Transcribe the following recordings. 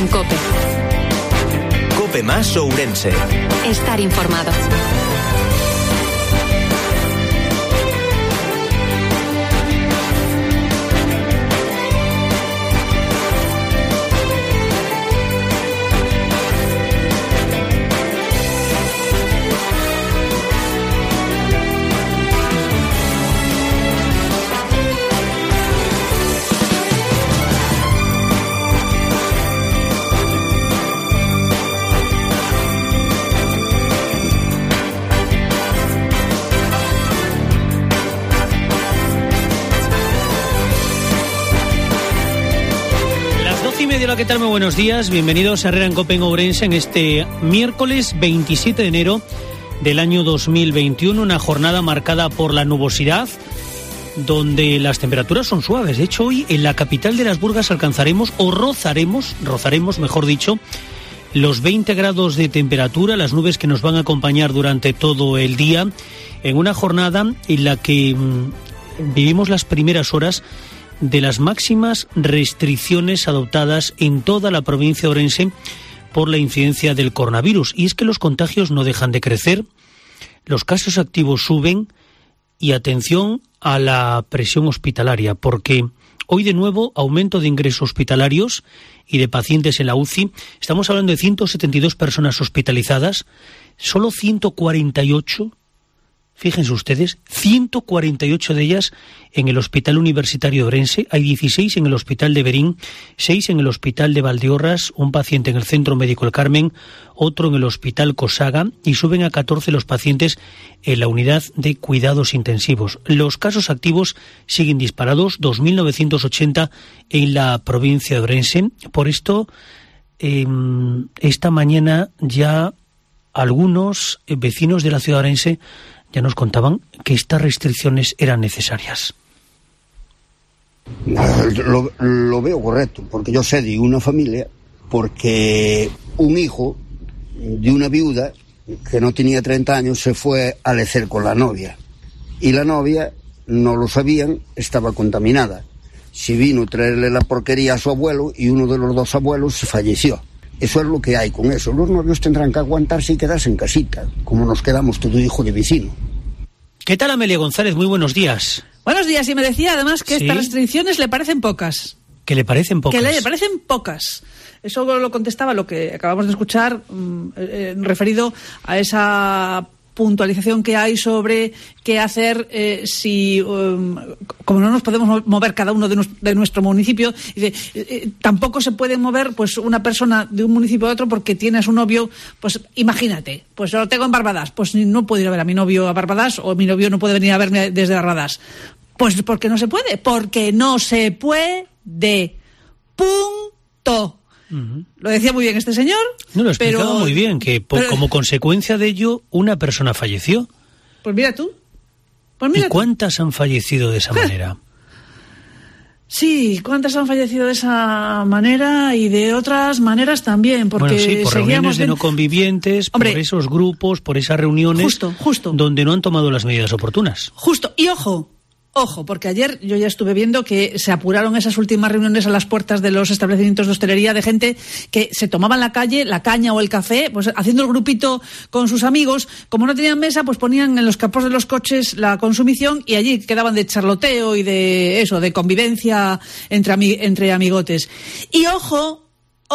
en COPE. COPE más Ourense. Estar informado. Hola, ¿qué tal? Muy buenos días. Bienvenidos a Herrera en COPE en Ourense en este miércoles 27 de enero del año 2021, una jornada marcada por la nubosidad, donde las temperaturas son suaves. De hecho, hoy en la capital de las Burgas alcanzaremos, o rozaremos, mejor dicho, los 20 grados de temperatura, las nubes que nos van a acompañar durante todo el día, en una jornada en la que vivimos las primeras horas de las máximas restricciones adoptadas en toda la provincia de Ourense por la incidencia del coronavirus. Y es que los contagios no dejan de crecer, los casos activos suben y atención a la presión hospitalaria, porque hoy de nuevo aumento de ingresos hospitalarios y de pacientes en la UCI. Estamos hablando de 172 personas hospitalizadas, solo 148. Fíjense ustedes, 148 de ellas en el Hospital Universitario de Ourense, hay 16 en el Hospital de Berín, 6 en el Hospital de Valdeorras, un paciente en el Centro Médico El Carmen, otro en el Hospital Cosaga, y suben a 14 los pacientes en la unidad de cuidados intensivos. Los casos activos siguen disparados, 2.980 en la provincia de Ourense. Por esto, esta mañana ya algunos vecinos de la ciudad de Ourense ya nos contaban que estas restricciones eran necesarias. Lo veo correcto, porque yo sé de una familia, porque un hijo de una viuda que no tenía 30 años se fue a lecer con la novia. Y la novia, no lo sabían, estaba contaminada. Se vino a traerle la porquería a su abuelo y uno de los dos abuelos falleció. Eso es lo que hay con eso. Los novios tendrán que aguantarse y quedarse en casita, como nos quedamos todo hijo de vecino. ¿Qué tal, Amelia González? Muy buenos días. Buenos días, y me decía además que estas restricciones le parecen pocas. ¿Que le parecen pocas? Que le parecen pocas. Eso lo contestaba lo que acabamos de escuchar, referido a esa puntualización que hay sobre qué hacer si, como no nos podemos mover cada uno de nuestro municipio, tampoco se puede mover pues una persona de un municipio a otro porque tiene a su novio, pues imagínate, pues yo lo tengo en Barbadas, pues no puedo ir a ver a mi novio a Barbadas, o mi novio no puede venir a verme desde Barbadas. Pues porque no se puede, punto. Uh-huh. Lo decía muy bien este señor. No, lo explicaba muy bien, que como consecuencia de ello una persona falleció. Pues mira tú. ¿Y cuántas han fallecido de esa manera? Sí, cuántas han fallecido de esa manera y de otras maneras también, porque bueno, sí, por reuniones de no convivientes, por esos grupos, por esas reuniones justo, donde no han tomado las medidas oportunas. Justo, y Ojo, porque ayer yo ya estuve viendo que se apuraron esas últimas reuniones a las puertas de los establecimientos de hostelería de gente que se tomaba en la calle la caña o el café, pues haciendo el grupito con sus amigos. Como no tenían mesa, pues ponían en los capós de los coches la consumición y allí quedaban de charloteo y de eso, de convivencia entre amigotes. Y ojo,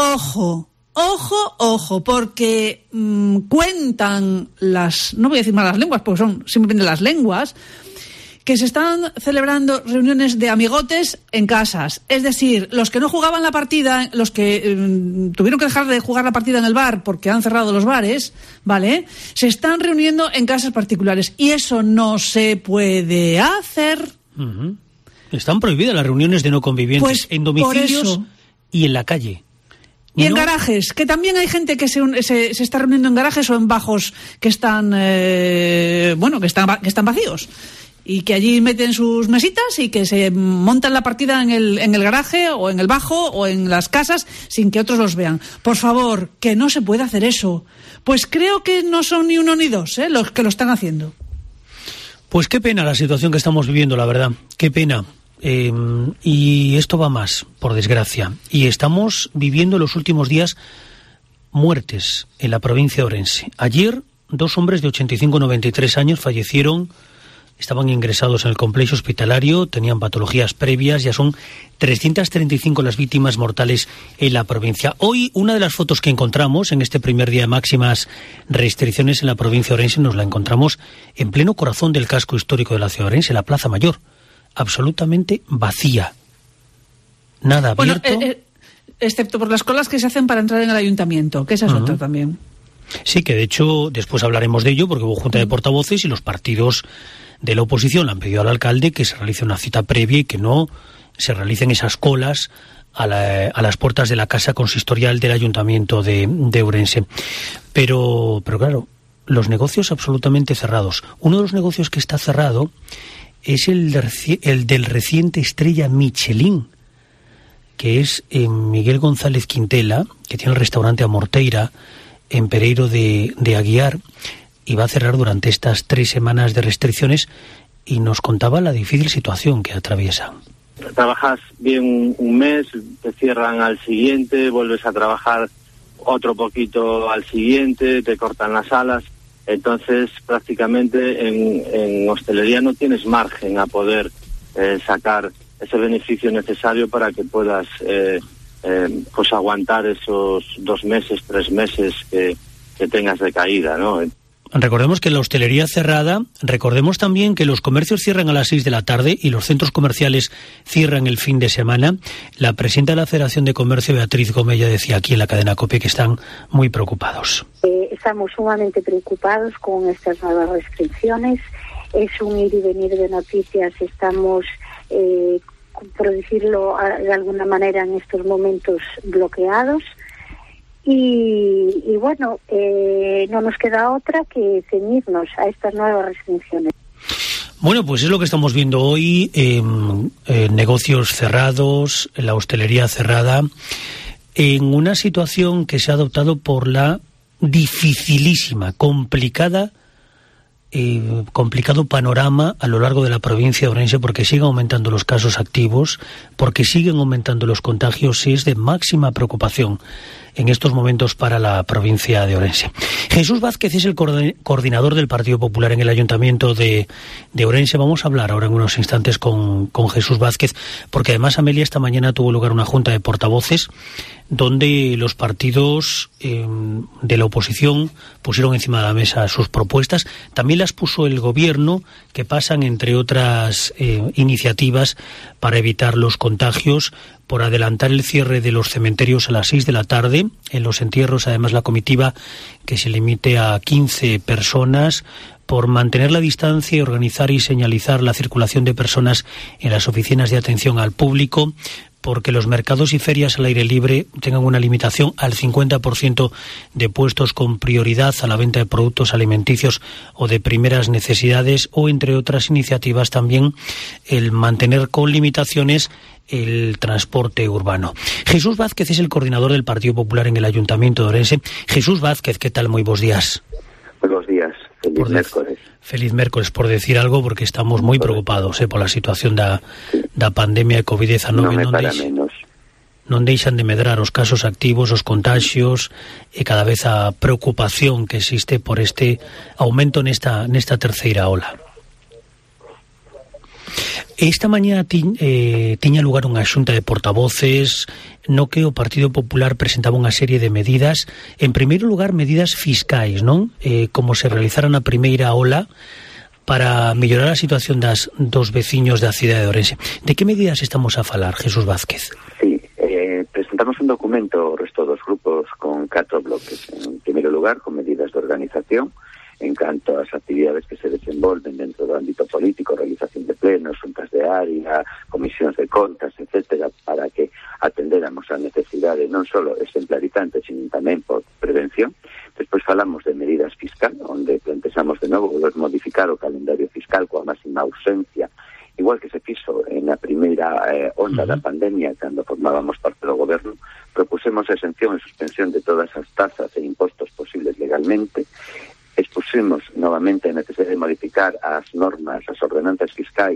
porque cuentan no voy a decir malas lenguas, porque son simplemente las lenguas, que se están celebrando reuniones de amigotes en casas. Es decir, los que no jugaban la partida, los que tuvieron que dejar de jugar la partida en el bar porque han cerrado los bares, ¿vale? Se están reuniendo en casas particulares. Y eso no se puede hacer. Uh-huh. Están prohibidas las reuniones de no convivientes, pues, en domicilios y en la calle. Y en garajes, que también hay gente que se está reuniendo en garajes o en bajos que están, que están vacíos. Y que allí meten sus mesitas y que se montan la partida en el garaje o en el bajo o en las casas sin que otros los vean. Por favor, que no se puede hacer eso. Pues creo que no son ni uno ni dos los que lo están haciendo. Pues qué pena la situación que estamos viviendo, la verdad. Qué pena. y esto va más, por desgracia. Y estamos viviendo en los últimos días muertes en la provincia de Ourense. Ayer, 2 hombres de 85 y 93 años fallecieron. Estaban ingresados en el complejo hospitalario, tenían patologías previas, ya son 335 las víctimas mortales en la provincia. Hoy, una de las fotos que encontramos en este primer día de máximas restricciones en la provincia de Ourense, nos la encontramos en pleno corazón del casco histórico de la ciudad de Ourense, la Plaza Mayor, absolutamente vacía. Nada abierto. Bueno, excepto por las colas que se hacen para entrar en el ayuntamiento, que esa es otra también. Sí, que de hecho después hablaremos de ello, porque hubo junta de portavoces y los partidos de la oposición le han pedido al alcalde que se realice una cita previa y que no se realicen esas colas a las puertas de la casa consistorial del ayuntamiento de Ourense. Pero claro, los negocios absolutamente cerrados. Uno de los negocios que está cerrado es el del reciente estrella Michelin, que es Miguel González Quintela, que tiene el restaurante Amorteira en Pereiro de Aguiar, y va a cerrar durante estas 3 semanas de restricciones, y nos contaba la difícil situación que atraviesan. Trabajas bien un mes, te cierran al siguiente, vuelves a trabajar otro poquito al siguiente, te cortan las alas. Entonces prácticamente en hostelería no tienes margen a poder sacar ese beneficio necesario para que puedas pues aguantar esos 2 meses, 3 meses que tengas de caída, ¿no? Recordemos que la hostelería cerrada, recordemos también que los comercios cierran a las 6 de la tarde y los centros comerciales cierran el fin de semana. La presidenta de la Federación de Comercio, Beatriz Gomella, decía aquí en la cadena COPE que están muy preocupados. Estamos sumamente preocupados con estas nuevas restricciones. Es un ir y venir de noticias. Estamos, por decirlo de alguna manera, en estos momentos bloqueados. Y bueno, no nos queda otra que ceñirnos a estas nuevas restricciones. Bueno, pues es lo que estamos viendo hoy, negocios cerrados, la hostelería cerrada, en una situación que se ha adoptado por la dificilísima, complicado panorama a lo largo de la provincia de Ourense, porque siguen aumentando los casos activos, porque siguen aumentando los contagios, y es de máxima preocupación en estos momentos para la provincia de Ourense. Jesús Vázquez es el coordinador del Partido Popular en el Ayuntamiento de Ourense. Vamos a hablar ahora en unos instantes con Jesús Vázquez, porque además, Amelia, esta mañana tuvo lugar una junta de portavoces donde los partidos de la oposición pusieron encima de la mesa sus propuestas. También las puso el Gobierno, que pasan, entre otras iniciativas, para evitar los contagios, por adelantar el cierre de los cementerios a las 6 de la tarde. En los entierros, además, la comitiva que se limite a 15 personas, por mantener la distancia y organizar y señalizar la circulación de personas en las oficinas de atención al público, porque los mercados y ferias al aire libre tengan una limitación al 50% de puestos con prioridad a la venta de productos alimenticios o de primeras necesidades, o, entre otras iniciativas, también el mantener con limitaciones el transporte urbano. Jesús Vázquez es el coordinador del Partido Popular en el Ayuntamiento de Ourense. Jesús Vázquez, ¿qué tal? Muy buenos días. Buenos días. Feliz miércoles. Feliz miércoles, por decir algo, porque estamos moi preocupados por la situación da pandemia de COVID-19. Non deixan de medrar os casos activos, os contagios, e cada vez a preocupación que existe por este aumento nesta terceira ola. Esta mañá tiña lugar unha xunta de portavoces no que o Partido Popular presentaba unha serie de medidas. En primeiro lugar, medidas fiscais, non? Como se realizaran a primeira ola para mellorar a situación dos veciños da cidade de Ourense. De que medidas estamos a falar, Jesús Vázquez? Sí, presentamos un documento ao resto dos grupos con 4 bloques. En primeiro lugar, con medidas de organización en canto ás actividades que se desenvolven dentro do ámbito político, realización de plenos, xuntas de área, comisións de contas, etcétera, para que atendéramos a necesidade non só exemplarizante, sino tamén por prevención. Despois falamos de medidas fiscal, onde plantexamos de novo volver modificar o calendario fiscal coa máxima urxencia, igual que se fixo en a primeira onda da pandemia, cando formábamos parte do goberno. Propusemos a exención e suspensión de todas as tasas e impostos posibles legalmente. Expusimos novamente a necesidade de modificar as normas, as ordenanzas fiscais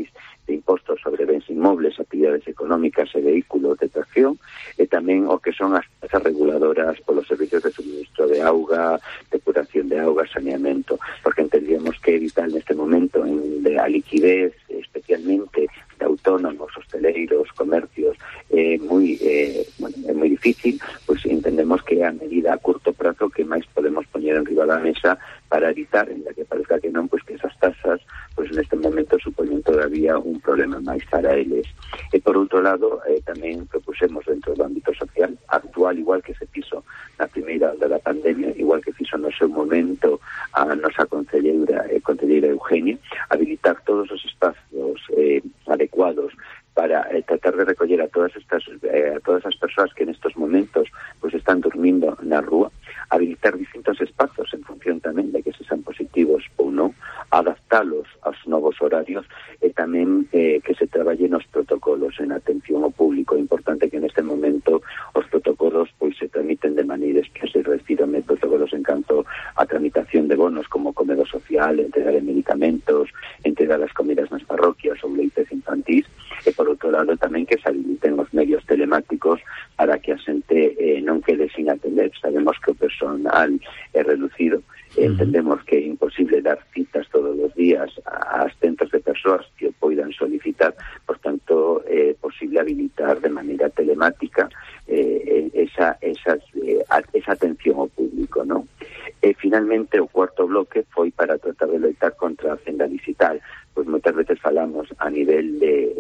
de impostos sobre bens inmobles, actividades económicas e vehículos de tracción, e tamén o que son as tasas reguladoras polos servicios de suministro de auga, depuración de auga, saneamento, porque entendíamos que é vital neste momento de a liquidez, especialmente de autónomos, hosteleiros, comercios, é moi difícil, pois entendemos que é a medida a curto prazo que máis podemos poñer en riba da mesa para evitar, en la que parezca que non, pois que esas tasas pois neste momento supoñen todavía un problema máis para eles. E por outro lado, tamén propusemos dentro do ámbito social actual, igual que se fixo na primeira onda da pandemia, igual que fixo no seu momento a nosa concelleira Eugenia, habilitar todos os espacios adecuados para tratar de recoller a todas as persoas que nestes momentos pues están durmindo na rúa, habilitar distintos espazos en función tamén de que se sean positivos ou non, adaptalos aos novos horarios e tamén que se traballe nos protocolos en atención ao público. É importante que neste momento os protocolos pois se tramiten de maneiras que se refiran a protocolos en canto a tramitación de bonos como comedor social, entrega de medicamentos, entrega das comidas nas parroquias ou leites infantís, e por outro lado tamén que se habiliten os medios telemáticos para que a xente non quede sin atender. Sabemos que o personal é reducido, entendemos que é imposible dar citas todos os días a centos de persoas que o poidan solicitar, por tanto é posible habilitar de maneira telemática esa atención ao público, non? E finalmente o cuarto bloque foi para tratar de loitar contra a senda digital. Pois moitas veces falamos a nivel de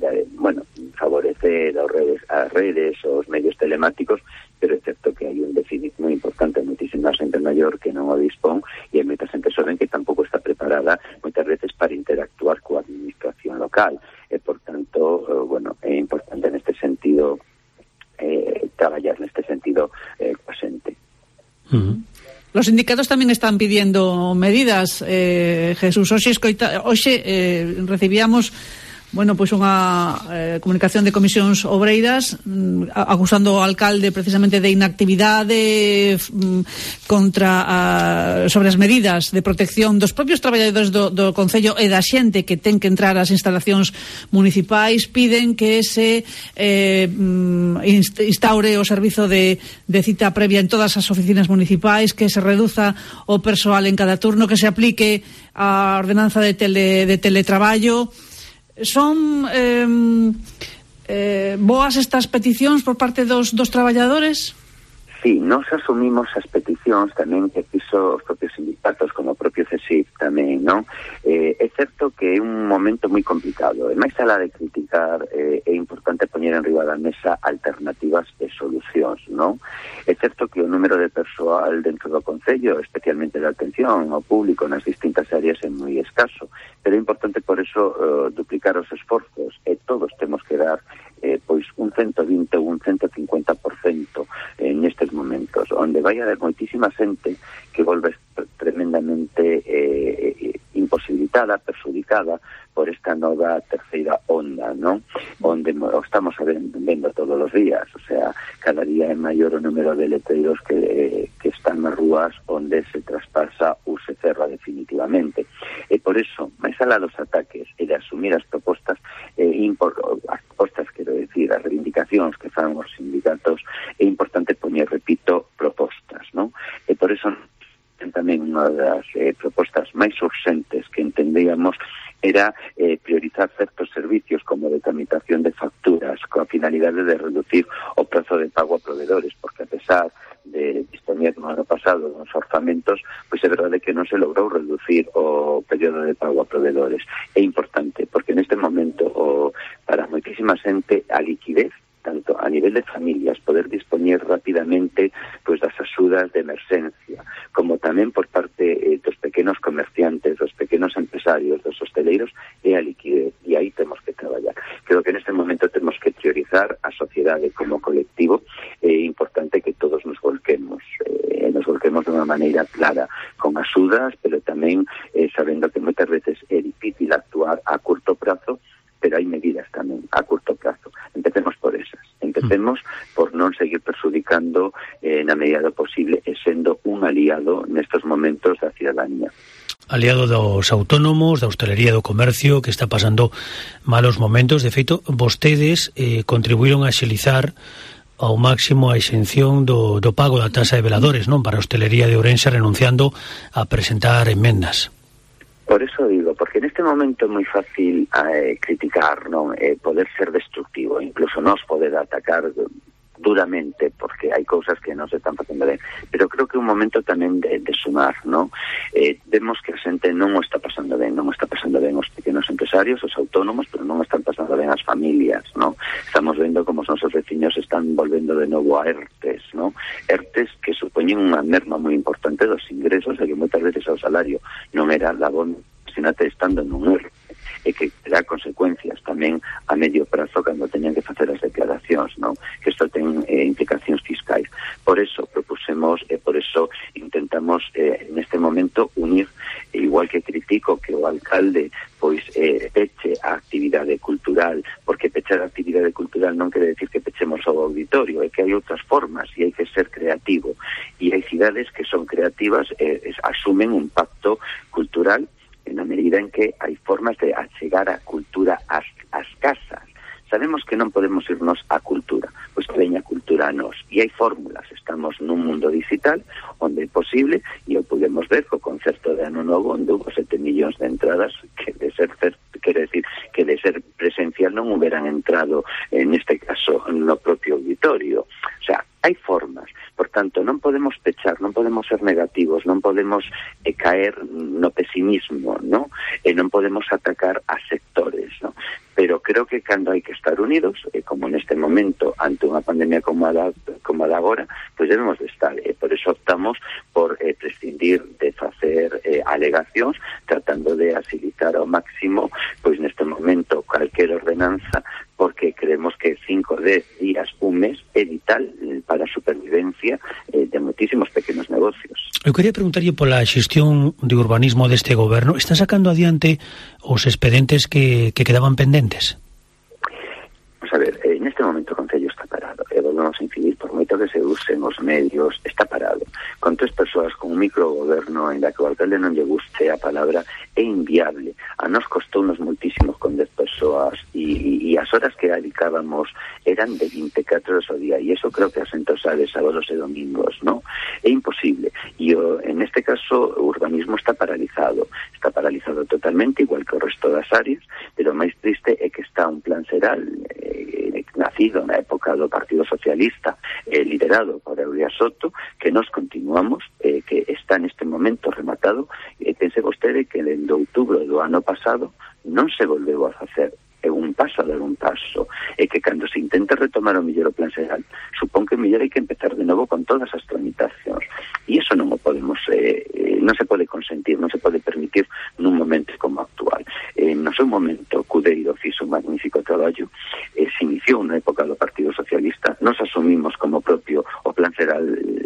favorecer as redes, os medios telemáticos, pero é certo que hai un déficit moi importante, moitísima xente maior que non o dispón, e hai moita xente xoven que tampouco está preparada moitas veces para interactuar coa administración local, e por tanto, é importante neste sentido traballar neste sentido coa xente. Los sindicatos tamén están pidiendo medidas, Jesús. Hoxe recibíamos pois unha comunicación de comisións obreiras acusando ao alcalde precisamente de inactividade sobre as medidas de protección dos propios traballadores do Concello e da xente que ten que entrar ás instalacións municipais. Piden que se instaure o servizo de cita previa en todas as oficinas municipais, que se reduza o persoal en cada turno, que se aplique a ordenanza de teletraballo. Son boas estas peticións por parte dos traballadores? Sí, nós asumimos as peticións tamén que fixo os propios sindicatos como o propio CSIC tamén, non? É certo que é un momento moi complicado, e máis alá de criticar é importante poñer en riba da mesa alternativas e solucións, non? É certo que o número de persoal dentro do Concello, especialmente de atención ao público nas distintas áreas, é moi escaso, pero é importante por eso duplicar os esforzos, e todos temos que dar pois un 120 ou un 150% nestes momentos, onde vai haber moitísima xente que volve tremendamente imposibilitada, perjudicada por esta nova terceira onda, non? Onde estamos vendo todos os días, o sea, cada día é maior o número de letreiros que están nas rúas onde se traspasa ou se cerra definitivamente. E por eso, máis alá dos ataques e de asumir as propostas, quero decir, as reivindicacións que fan os sindicatos, é importante poñer, repito, propostas, non? E por eso tamén unha das propostas máis urxentes que entendíamos era priorizar certos servicios como de tramitación de facturas coa finalidade de reducir o prazo de pago a proveedores, porque a pesar de dispoñer no ano pasado nos orzamentos, pois é verdade que non se logrou reducir o período de pago a proveedores. É importante, porque neste momento para moitísima xente a liquidez, tanto a nivel de familias, poder dispoñer rapidamente pois das axudas de emerxencia, como tamén por parte dos pequenos comerciantes, dos pequenos empresarios, dos hosteleiros, e a liquidez, e aí temos que traballar. Creo que neste momento temos que priorizar a sociedade como colectivo. É importante que todos nos volquemos de unha maneira clara, con axudas, pero tamén sabendo que moitas veces é difícil actuar a curto prazo, pero hai medidas tamén a curto plazo. Empecemos por esas. Empecemos por non seguir perjudicando na medida do posible e sendo un aliado nestes momentos da cidadanía. aliado dos autónomos, da hostelería, do comercio, que está pasando malos momentos. De feito, vostedes contribuíron a axilizar ao máximo a exención do pago da tasa de veladores, non, para a hostelería de Ourense, renunciando a presentar enmendas. Por eso digo, porque en este momento é moi fácil criticar, non, poder ser destructivo, incluso nos poder atacar duramente, porque hai cousas que non se están facendo ben, pero creo que é un momento tamén de sumar, non? Vemos que a xente non o está pasando ben, non o está pasando ben os pequenos empresarios, os autónomos, pero non están pasando ben as familias, non? Estamos vendo como os nosos veciños están volvendo de novo a ERTES, non? ERTES que supoñen unha merma moi importante dos ingresos, e que moitas veces o salario non era da bon, sinate estando nun ERTE, e que terá consecuencias tamén a medio prazo cando teñan que facer as declaracións, non? Que isto ten implicacións fiscais. Por eso propusemos e por eso intentamos neste momento unir, igual que critico que o alcalde pois peche a actividade cultural, porque pechar a actividade cultural non quere decir que pechemos o auditorio, é que hai outras formas e hai que ser creativo, e hai cidades que son creativas e asumen un pacto cultural en a medida en que hai formas de achegar a cultura ás casas. Sabemos que non podemos irnos á cultura, pois que veña a cultura a nós. E hai fórmulas, estamos nun mundo digital onde é posible, e o podemos ver co concerto de Ano Novo, onde hubo 7 millóns de entradas, que de ser quere decir que de ser presencial non hubieran entrado, en este caso, no propio auditorio. O sea, hai formas. Por tanto, non podemos pechar, non podemos ser negativos, non podemos caer no pesimismo, ¿no? Non podemos atacar a sectores, ¿no? Pero creo que cando hai que estar unidos, como neste momento, ante unha pandemia como a da agora, pois debemos de estar. Por eso optamos por prescindir de facer alegacións, tratando de facilitar ao máximo, pois neste momento, calquera ordenanza, porque creemos que 5, 10 días, un mes é vital para a supervivencia de moitísimos pequenos negocios. Eu quería preguntarlle pola xestión de urbanismo deste goberno. Está sacando adiante os expedientes que quedaban pendentes? Vamos a ver, neste momento o Concello está parado, e volvemos a incidir, por moito que se usen os medios, está parado. Con 3 persoas, con un microgoberno en la que o alcalde non lle guste a palabra, é inviable. A nos costounos moitísimos con 10 persoas, e as horas que dedicábamos eran de 24 horas ao día, e eso creo que asento sabe sábados e domingos, ¿no? É imposible. E en este caso o urbanismo está paralizado totalmente, igual que o resto das áreas, pero o máis triste é que está un plan xeral nacido na época do Partido Socialista, liderado por Aurea Soto, que nos continuamos, que está neste momento rematado. Pense vostede que dende outubro do ano pasado non se volveu a facer. É un paso a dar un paso, e que cando se intenta retomar o mellor o plan xeral, supón que mellor hai que empezar de novo con todas as tramitacións, e iso non o podemos, non se pode consentir, non se pode permitir nun momento como actual. No seu momento, Cudeiro fixo un magnífico traballo, se iniciou na época do Partido Socialista, nos asumimos como propio o plan xeral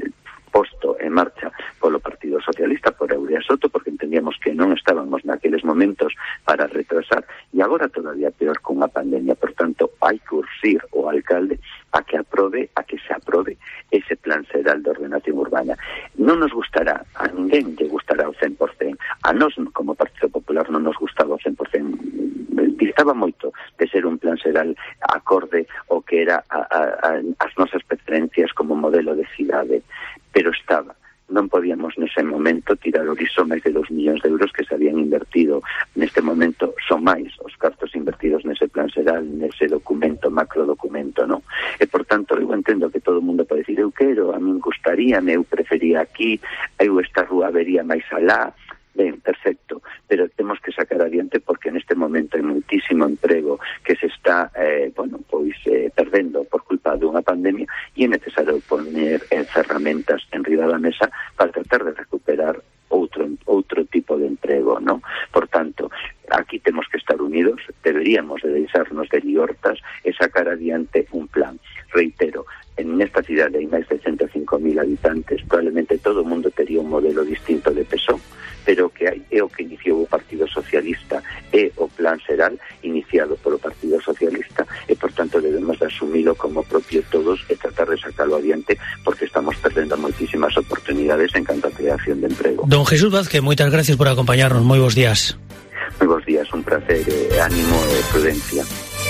posto en marcha polo Partido Socialista, por Aurea Soto, porque entendíamos que non estábamos naqueles momentos para retrasar, e agora todavía peor con a pandemia. Por tanto, hai que urxir o alcalde a que se aprobe ese plan xeral de ordenación urbana. Non nos gustará, a ninguén lle gustará o 100%, a nós como Partido Popular non nos gustaba o 100%, distaba moito de ser un plan xeral acorde o que era as nosas preferencias como modelo de cidade, pero estaba. Non podíamos nese momento tirar o liso máis de 2 millóns de euros que se habían invertido. Neste momento son máis os cartos invertidos nese plan xeral, nese documento, macrodocumento, non? E, por tanto, eu entendo que todo o mundo pode decir, eu quero, a min gustaríame, eu prefería aquí, eu esta rúa vería máis alá. Ben, perfecto, pero temos que sacar adiante, porque neste momento hai moitísimo emprego que se está perdendo por culpa dunha pandemia, e é necesario poner ferramentas en riba da mesa para tratar de recuperar outro tipo de emprego, ¿no? Por tanto, aquí temos que estar unidos, deberíamos de deixarnos de liortas e sacar adiante un plan. Reitero, en nesta cidade hai máis de 105.000 habitantes, probablemente todo o mundo tería un modelo distinto de PSOE, pero o que hai é o que iniciou o Partido Socialista e o Plan Xeral iniciado polo Partido Socialista, e por tanto debemos de asumilo como propio todos e tratar de sacarlo adiante, porque estamos perdendo moitísimas oportunidades en canto a creación de emprego. Don Jesús Vázquez, moitas gracias por acompañarnos. Moi bons días. Moi bons días, un placer, ánimo e prudencia.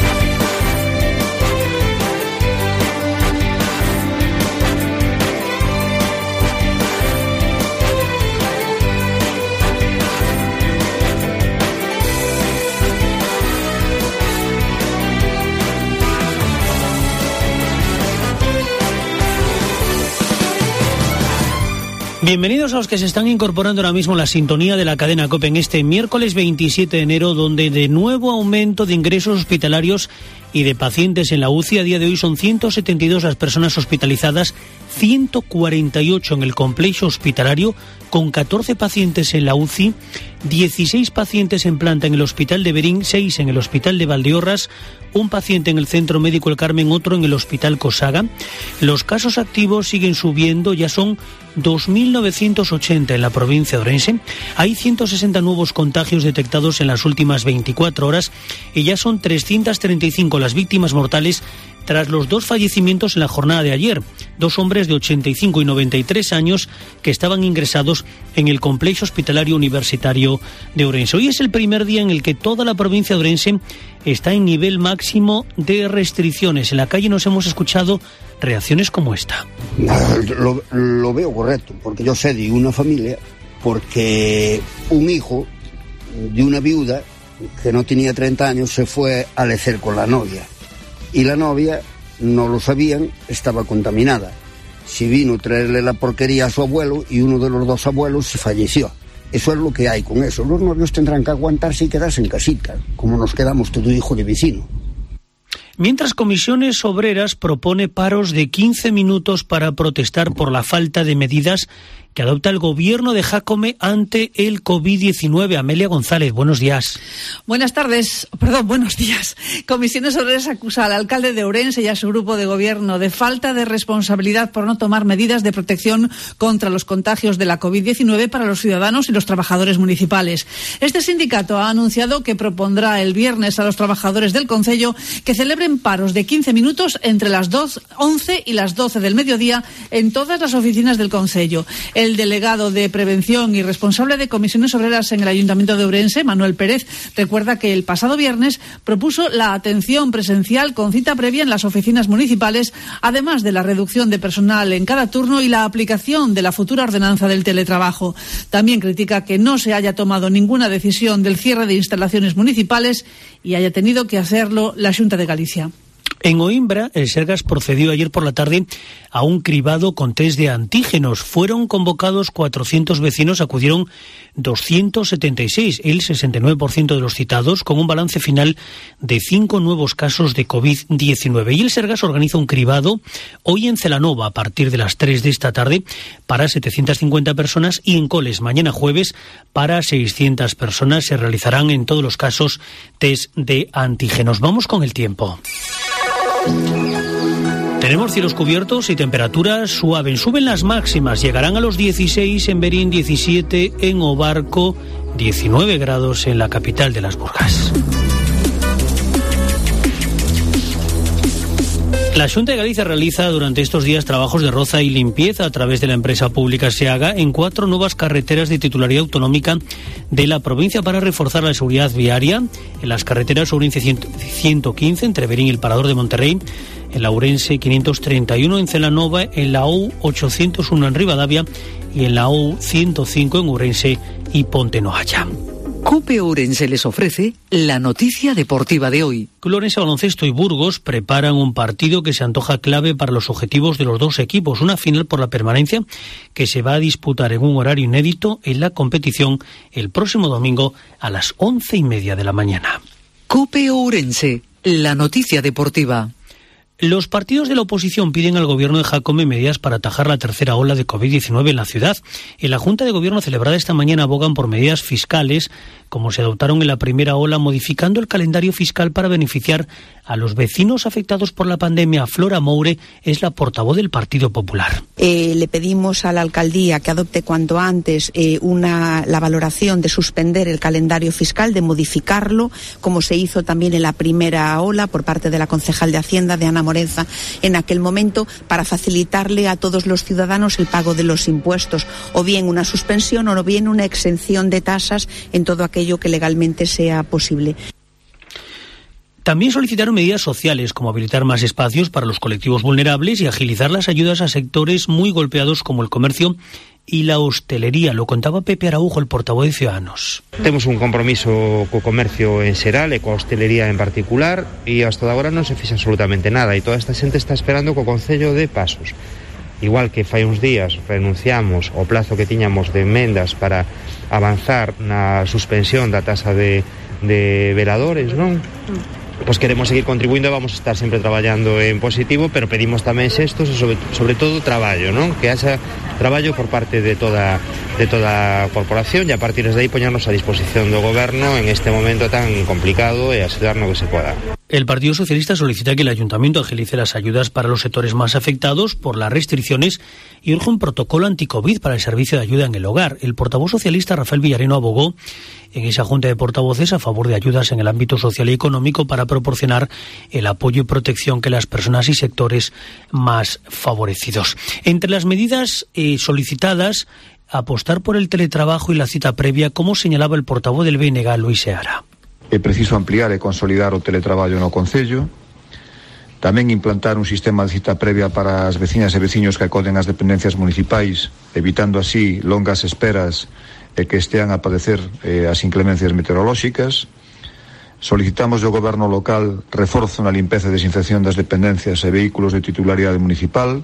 Bienvenidos a los que se están incorporando ahora mismo a la sintonía de la cadena COPE en este miércoles 27 de enero, donde de nuevo aumento de ingresos hospitalarios y de pacientes en la UCI. A día de hoy son 172 las personas hospitalizadas, 148 en el complejo hospitalario, con 14 pacientes en la UCI, 16 pacientes en planta en el Hospital de Berín, 6 en el Hospital de Valdeorras, un paciente en el Centro Médico El Carmen, otro en el Hospital Cosaga. Los casos activos siguen subiendo, ya son 2.980 en la provincia de Ourense. Hay 160 nuevos contagios detectados en las últimas 24 horas y ya son 335 las víctimas mortales tras los 2 fallecimientos en la jornada de ayer. 2 hombres de 85 y 93 años que estaban ingresados en el complejo hospitalario universitario de Ourense. Hoy es el primer día en el que toda la provincia de Ourense está en nivel máximo de restricciones. En la calle nos hemos escuchado reacciones como esta. Lo veo correcto, porque yo sé de una familia, porque un hijo de una viuda que no tenía 30 años se fue a lecer con la novia. Y la novia, no lo sabían, estaba contaminada. Se vino a traerle la porquería a su abuelo y uno de los 2 abuelos se falleció. Eso es lo que hay con eso. Los novios tendrán que aguantarse y quedarse en casita, como nos quedamos todo hijo de vecino. Mientras Comisiones Obreras propone paros de 15 minutos para protestar por la falta de medidas que adopta el gobierno de Jácome ante el COVID-19. Amelia González, buenos días. Buenos días. Comisiones Obreras acusa al alcalde de Ourense y a su grupo de gobierno de falta de responsabilidad por no tomar medidas de protección contra los contagios de la COVID-19 para los ciudadanos y los trabajadores municipales. Este sindicato ha anunciado que propondrá el viernes a los trabajadores del concello que celebren paros de 15 minutos entre las 11 y las 12 del mediodía en todas las oficinas del concello. El delegado de Prevención y responsable de Comisiones Obreras en el Ayuntamiento de Ourense, Manuel Pérez, recuerda que el pasado viernes propuso la atención presencial con cita previa en las oficinas municipales, además de la reducción de personal en cada turno y la aplicación de la futura ordenanza del teletrabajo. También critica que no se haya tomado ninguna decisión del cierre de instalaciones municipales y haya tenido que hacerlo la Xunta de Galicia. En Oimbra, el Sergas procedió ayer por la tarde a un cribado con test de antígenos. Fueron convocados 400 vecinos, acudieron 276, el 69% de los citados, con un balance final de 5 nuevos casos de COVID-19. Y el Sergas organiza un cribado hoy en Celanova a partir de las 3 de esta tarde para 750 personas y en Coles mañana jueves para 600 personas. Se realizarán en todos los casos test de antígenos. Vamos con el tiempo. Tenemos cielos cubiertos y temperaturas suaves. Suben las máximas, llegarán a los 16 en Berín, 17 en Obarco, 19 grados en la capital de Las Burgas. La Xunta de Galicia realiza durante estos días trabajos de roza y limpieza a través de la empresa pública SEAGA en 4 nuevas carreteras de titularidad autonómica de la provincia para reforzar la seguridad viaria en las carreteras Ourense 115 entre Berín y el Parador de Monterrey, en la Ourense 531 en Celanova, en la OU 801 en Ribadavia y en la OU 105 en Ourense y Ponte Noaya. COPE Ourense les ofrece la noticia deportiva de hoy. Ourense Baloncesto y Burgos preparan un partido que se antoja clave para los objetivos de los 2 equipos, una final por la permanencia que se va a disputar en un horario inédito en la competición el próximo domingo a las 11:30 de la mañana. COPE Ourense, la noticia deportiva. Los partidos de la oposición piden al gobierno de Jácome medidas para atajar la tercera ola de COVID-19 en la ciudad. En la Junta de Gobierno celebrada esta mañana abogan por medidas fiscales, como se adoptaron en la primera ola, modificando el calendario fiscal para beneficiar a los vecinos afectados por la pandemia. Flora Moure es la portavoz del Partido Popular. Le pedimos a la alcaldía que adopte cuanto antes la valoración de suspender el calendario fiscal, de modificarlo, como se hizo también en la primera ola por parte de la concejal de Hacienda, de Ana Morenza, en aquel momento, para facilitarle a todos los ciudadanos el pago de los impuestos, o bien una suspensión o bien una exención de tasas en todo aquello que legalmente sea posible. También solicitaron medidas sociales, como habilitar más espacios para los colectivos vulnerables y agilizar las ayudas a sectores muy golpeados como el comercio y la hostelería. Lo contaba Pepe Araujo, el portavoz de Ciudadanos. Temos un compromiso co comercio en xeral e coa hostelería en particular, e hasta agora non se fixa absolutamente nada, e toda esta xente está esperando co Concello de Pasos. Igual que fai uns días renunciamos ao plazo que tiñamos de emendas para avanzar na suspensión da tasa de veladores, non? Pois queremos seguir contribuindo e vamos a estar sempre traballando en positivo, pero pedimos tamén xestos e sobre todo traballo, non? Que haxa traballo por parte de toda a corporación e a partir de aí poñernos a disposición do goberno en este momento tan complicado e axudar no que se poda. El Partido Socialista solicita que el Ayuntamiento agilice las ayudas para los sectores más afectados por las restricciones y urge un protocolo anti-COVID para el servicio de ayuda en el hogar. El portavoz socialista Rafael Villareno abogó en esa junta de portavoces a favor de ayudas en el ámbito social y económico para proporcionar el apoyo y protección que las personas y sectores más favorecidos. Entre las medidas solicitadas, apostar por el teletrabajo y la cita previa, como señalaba el portavoz del BNG, Luis Seara. É preciso ampliar e consolidar o teletraballo no Concello, tamén implantar un sistema de cita previa para as veciñas e veciños que acoden ás dependencias municipais, evitando así longas esperas e que estean a padecer as inclemencias meteorolóxicas. Solicitamos ao goberno local reforzo na limpeza e desinfección das dependencias e vehículos de titularidade municipal.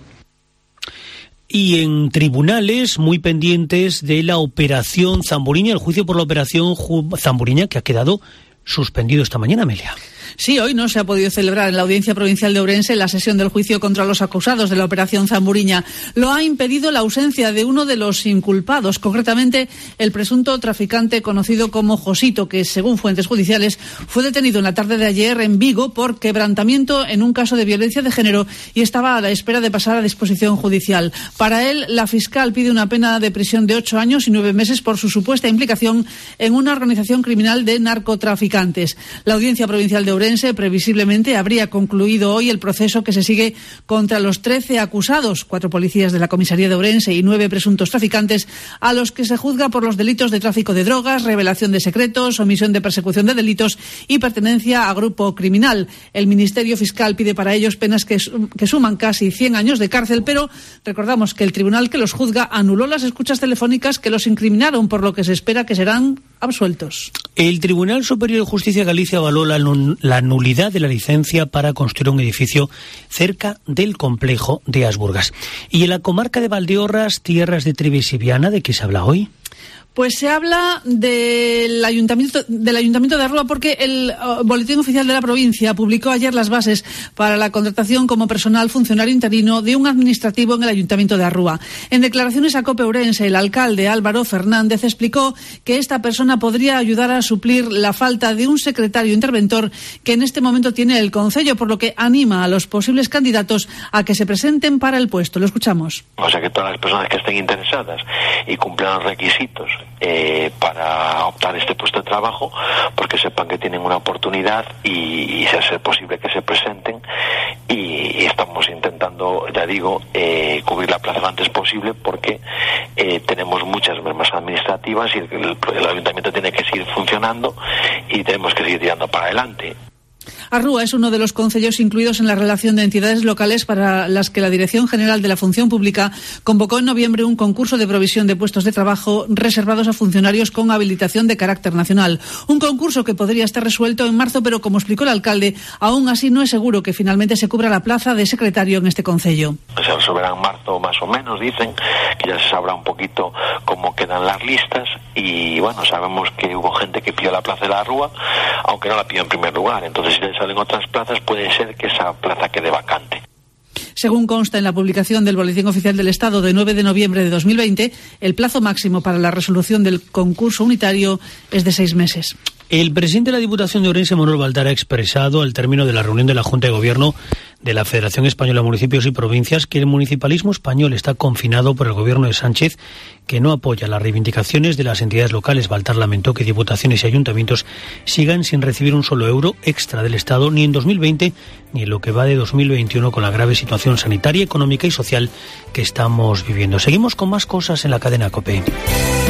Y en tribunales muy pendientes de la operación Zamburiña, el juicio por la operación Zamburiña, que ha quedado suspendido esta mañana, Amelia. Sí, hoy no se ha podido celebrar en la Audiencia Provincial de Ourense la sesión del juicio contra los acusados de la operación Zamburiña. Lo ha impedido la ausencia de uno de los inculpados, concretamente el presunto traficante conocido como Josito, que según fuentes judiciales fue detenido en la tarde de ayer en Vigo por quebrantamiento en un caso de violencia de género y estaba a la espera de pasar a disposición judicial. Para él, la fiscal pide una pena de prisión de 8 años y 9 meses por su supuesta implicación en una organización criminal de narcotraficantes. La Audiencia Provincial de Ourense previsiblemente habría concluido hoy el proceso que se sigue contra los 13 acusados, 4 policías de la comisaría de Ourense y 9 presuntos traficantes, a los que se juzga por los delitos de tráfico de drogas, revelación de secretos, omisión de persecución de delitos y pertenencia a grupo criminal. El Ministerio Fiscal pide para ellos penas que suman casi 100 años de cárcel, pero recordamos que el tribunal que los juzga anuló las escuchas telefónicas que los incriminaron, por lo que se espera que serán absueltos. El Tribunal Superior de Justicia de Galicia avaló la nulidad de la licencia para construir un edificio cerca del complejo de Asburgas. Y en la comarca de Valdeorras, tierras de Trives y Viana, ¿de qué se habla hoy? Pues se habla del Ayuntamiento de Arrúa porque el Boletín Oficial de la Provincia publicó ayer las bases para la contratación como personal funcionario interino de un administrativo en el Ayuntamiento de Arrúa. En declaraciones a COPE Ourense, el alcalde Álvaro Fernández explicó que esta persona podría ayudar a suplir la falta de un secretario interventor que en este momento tiene el concello, por lo que anima a los posibles candidatos a que se presenten para el puesto. Lo escuchamos. O sea que todas las personas que estén interesadas y cumplan los requisitos para optar a este puesto de trabajo, porque sepan que tienen una oportunidad y si es posible que se presenten, y estamos intentando, ya digo, cubrir la plaza lo antes posible porque tenemos muchas mermas administrativas y el ayuntamiento tiene que seguir funcionando y tenemos que seguir tirando para adelante. Arrúa es uno de los concellos incluidos en la relación de entidades locales para las que la Dirección General de la Función Pública convocó en noviembre un concurso de provisión de puestos de trabajo reservados a funcionarios con habilitación de carácter nacional. Un concurso que podría estar resuelto en marzo, pero como explicó el alcalde, aún así no es seguro que finalmente se cubra la plaza de secretario en este concello. Se resolverá en marzo más o menos, dicen, que ya se sabrá un poquito cómo quedan las listas y bueno, sabemos que hubo gente que pidió la plaza de la Arrúa, aunque no la pidió en primer lugar, entonces si le salen otras plazas puede ser que esa plaza quede vacante. Según consta en la publicación del Boletín Oficial del Estado de 9 de noviembre de 2020, el plazo máximo para la resolución del concurso unitario es de 6 meses. El presidente de la Diputación de Ourense, Manuel Baltar, ha expresado al término de la reunión de la Junta de Gobierno de la Federación Española de Municipios y Provincias que el municipalismo español está confinado por el gobierno de Sánchez, que no apoya las reivindicaciones de las entidades locales. Baltar lamentó que diputaciones y ayuntamientos sigan sin recibir un solo euro extra del Estado ni en 2020 ni en lo que va de 2021 con la grave situación sanitaria, económica y social que estamos viviendo. Seguimos con más cosas en la cadena COPE.